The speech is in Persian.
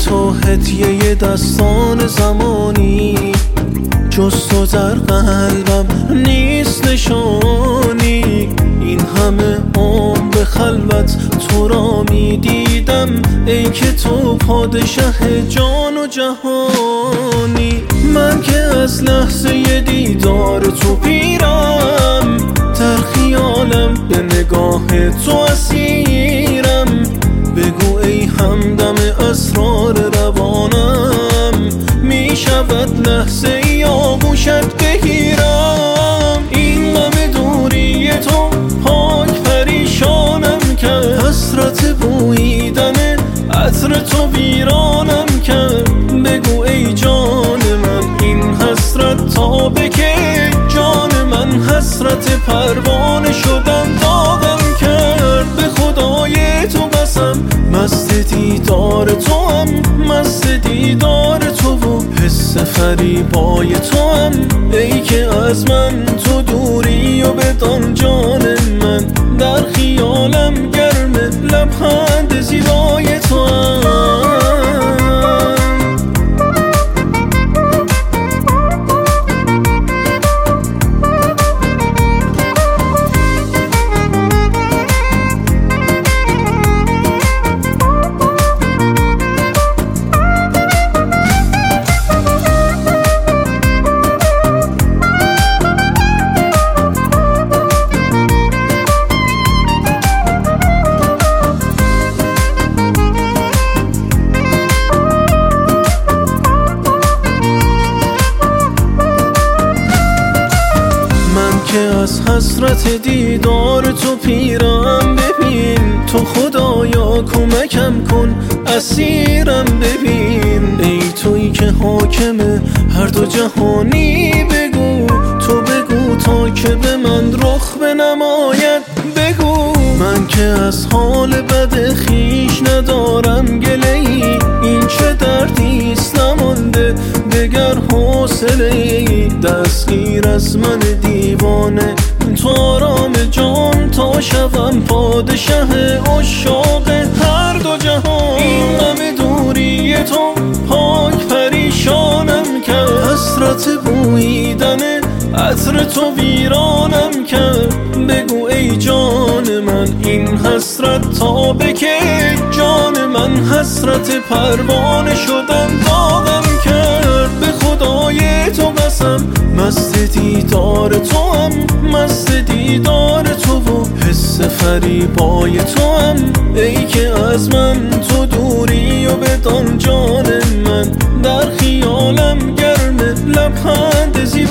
تو هدیه دستان زمانی، جز تو در قلبم نیست نشانی. این همه عمر به خلوت تو را می دیدم، ای که تو پادشه جان و جهانی. من که از لحظه دیدار تو پیرم، در خیالم به نگاه تو اسیرم. بگو ای همدم اسرار روانم، می شود لحظه ای آغوشت بگیرم. این غم دوری تو پاک پریشانم کرد، حسرت بوییدن عطر تو ویرانم کرد. بگو ای جان من این حسرت تا به کی؟ جان من حسرت پروانه شدن داغم کرد. به خدای تو قسم مست دیدار تو هم، مست دیدار تو و حس فریبای تو هم. ای که از من تو دوری و بدان جان من، در خیالم گرم لبخند زیبای تو هم. که از حسرت دیدار تو پیرم، ببین تو خدایا کمکم کن اسیرم. ببین ای تویی که حاکم هر دو جهانی، بگو تو بگو تا که به من رخ بنماید. بگو من که از حال بد خویش ندارم گله ای، این چه دردیست نمانده دگر حوصله ای. دستگیر از من دیوانه تو آرام جان، تا شوم پادشه عشاق هر دو جهان. این غم دوری تو پاک پریشانم کرد، حسرت بوییدن عطر تو ویرانم کرد. بگو ای جان من این حسرت تا به کی؟ جان من حسرت پروانه شدن داغم کرد. به خدای تو قسم مست دیدار تو هم، مست دیدار تو و حس فریبای تو هم. ای که از من تو دوری و بدان جان من، در خیالم گرم لبخند زیبای